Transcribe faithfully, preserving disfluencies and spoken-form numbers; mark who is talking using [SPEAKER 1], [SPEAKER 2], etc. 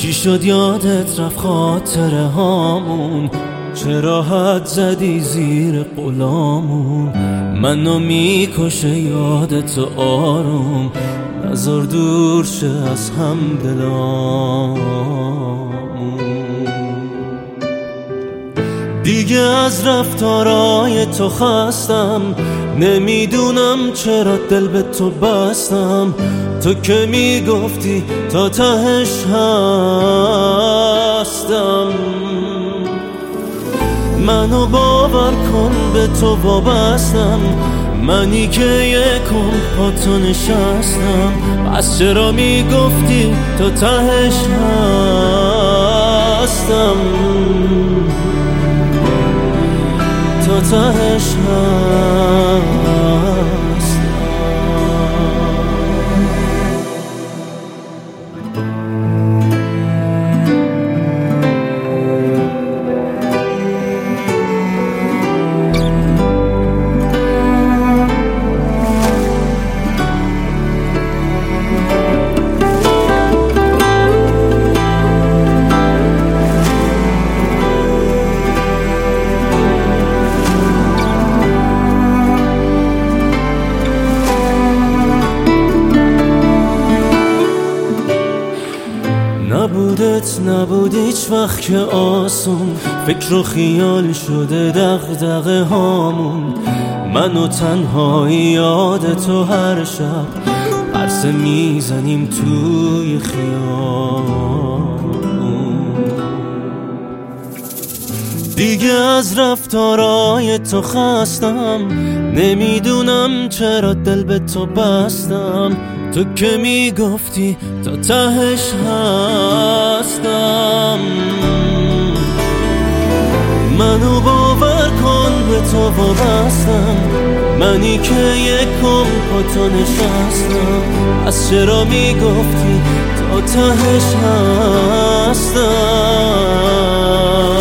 [SPEAKER 1] چی شد یادت رفت خاطره هامون؟ چرا حد زدی زیر غلامون؟ منو میکشه یادت آروم، نذار دور شه از هم دلامون. دیگه از رفتارای تو خستم، نمیدونم چرا دل به تو بستم. تو که میگفتی تا تهش هستم، منو باور کن به تو وابستم. منی که یکم با تو نشستم، پس چرا میگفتی تا تهش هستم، تا تهش هستم. نبودت نبود هیچ وقت که آسون، فکر و خیال شده دغدغه هامون. من و تنهایی یاد تو هر شب عرصه میزنیم توی خیابون. دیگه از رفتارای تو خستم، نمیدونم چرا دل به تو بستم. تو که میگفتی تا تهش هستم، منو باور کن به تو وابستم. منی که یکم با تو نشستم، از چرا میگفتی تا تهش هستم.